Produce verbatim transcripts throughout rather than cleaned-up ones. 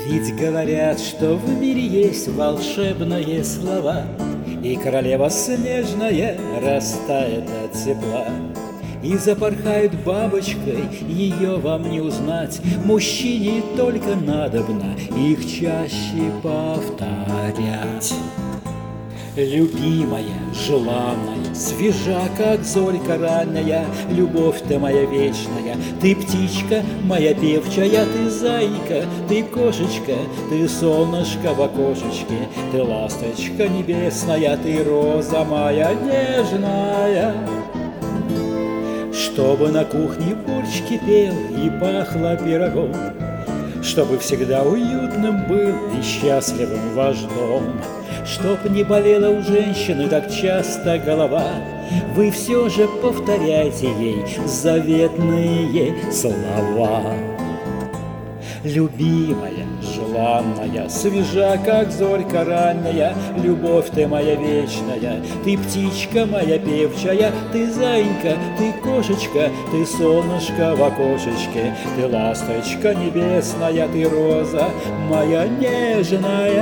Ведь говорят, что в мире есть волшебные слова, и королева снежная растает от тепла. И запорхает бабочкой, ее вам не узнать. Мужчине только надобно их чаще повторять. Любимая, желанная, свежа, как зорька ранняя, любовь ты моя вечная, ты птичка моя певчая, ты зайка, ты кошечка, ты солнышко в окошечке, ты ласточка небесная, ты роза моя нежная. Чтобы на кухне борщ кипел и пахло пирогом, чтобы всегда уютным был и счастливым ваш дом, чтоб не болела у женщины так часто голова, вы все же повторяйте ей заветные слова. Любимая, желанная, свежа, как зорька ранняя, любовь ты моя вечная, ты птичка моя певчая, ты зайка, ты кошечка, ты солнышко в окошечке, ты ласточка небесная, ты роза моя нежная.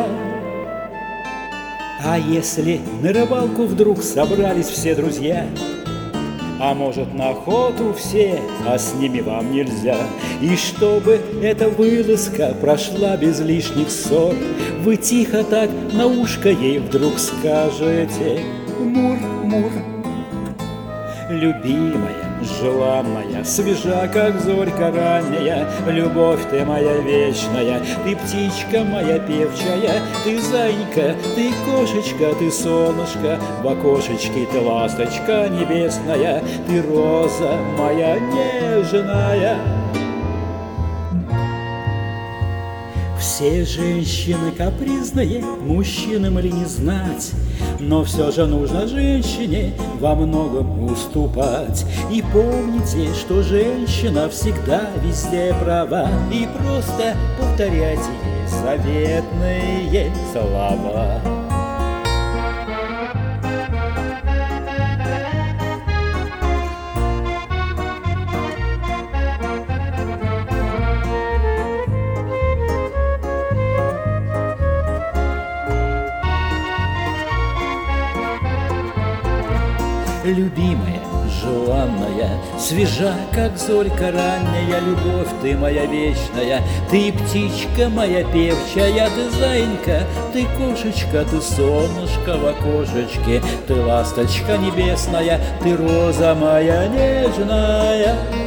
А если на рыбалку вдруг собрались все друзья, а может, на охоту все, а с ними вам нельзя, и чтобы эта вылазка прошла без лишних ссор, вы тихо так на ушко ей вдруг скажете: мур-мур. Любимая, желанная, свежа, как зорька ранняя, любовь ты моя вечная, ты птичка моя певчая, ты зайка, ты кошечка, ты солнышко в окошечке, ты ласточка небесная, ты роза моя нежная. Все женщины капризные, мужчинам ли не знать, но все же нужно женщине во многом уступать. И помните, что женщина всегда везде права, и просто повторяйте ей заветные слова. Любимая, желанная, свежа, как зорька ранняя, любовь ты моя вечная, ты птичка моя певчая, ты зайка, ты кошечка, ты солнышко в окошечке, ты ласточка небесная, ты роза моя нежная.